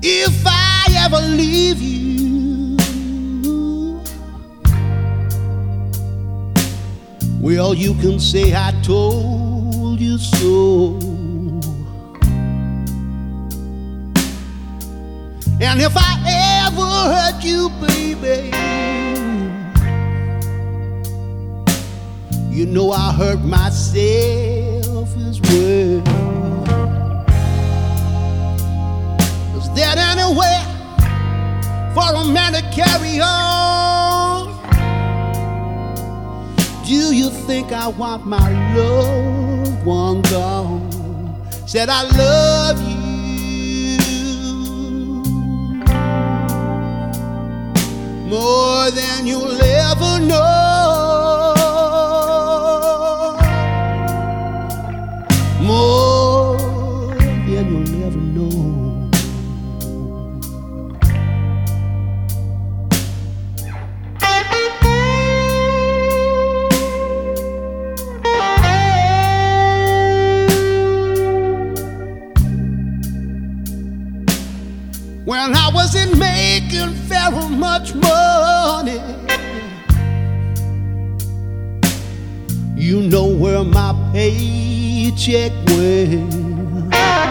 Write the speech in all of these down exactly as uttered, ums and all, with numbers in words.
If I ever leave you, well, you can say I told you so. And if I ever hurt you, baby, you know I hurt myself as well. Is there anywhere for a man to carry on? Do you think I want my loved one gone? Said I love you more than you'll ever know, more than you'll ever know. When I wasn't making very much money, you know where my paycheck went.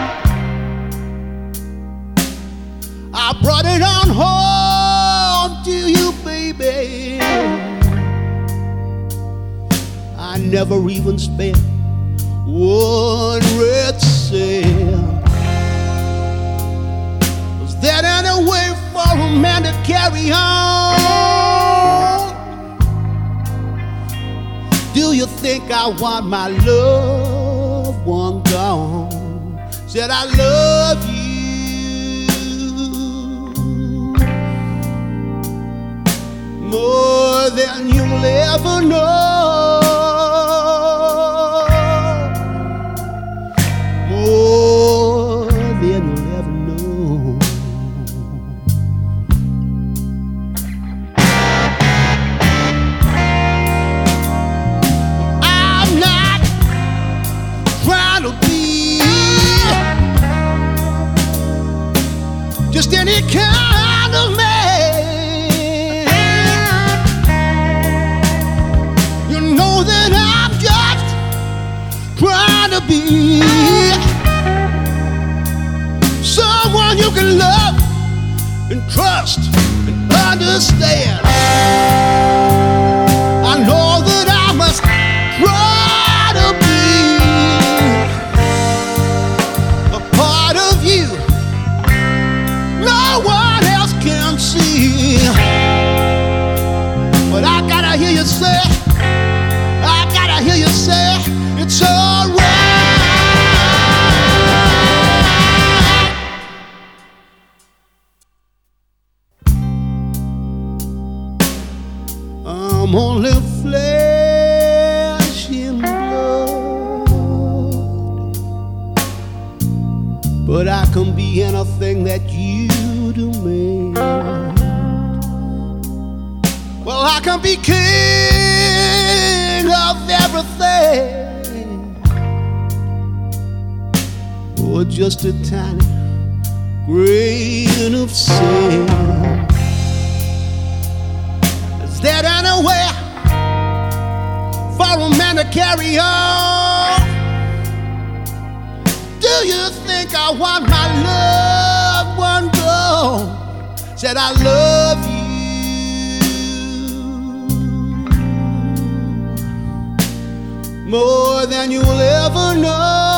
I brought it on home to you, baby. I never even spent one red cent. Is there any way for a man to carry on? Do you think I want my loved one gone? Said I love you more than you'll ever know, more than you'll ever know. Just any kind of man, you know that I'm just trying to be someone you can love and trust and understand. I know that I must try to be a part of you no one else can see. But I gotta hear you say, I gotta hear you say, it's alright. I'm only flesh and blood, but I can be anything that you demand. Well, I can be king of everything, or just a tiny grain of sand. Is there anywhere for a man to carry on? Do you think I want my loved one gone? Said I love you more than you'll ever know.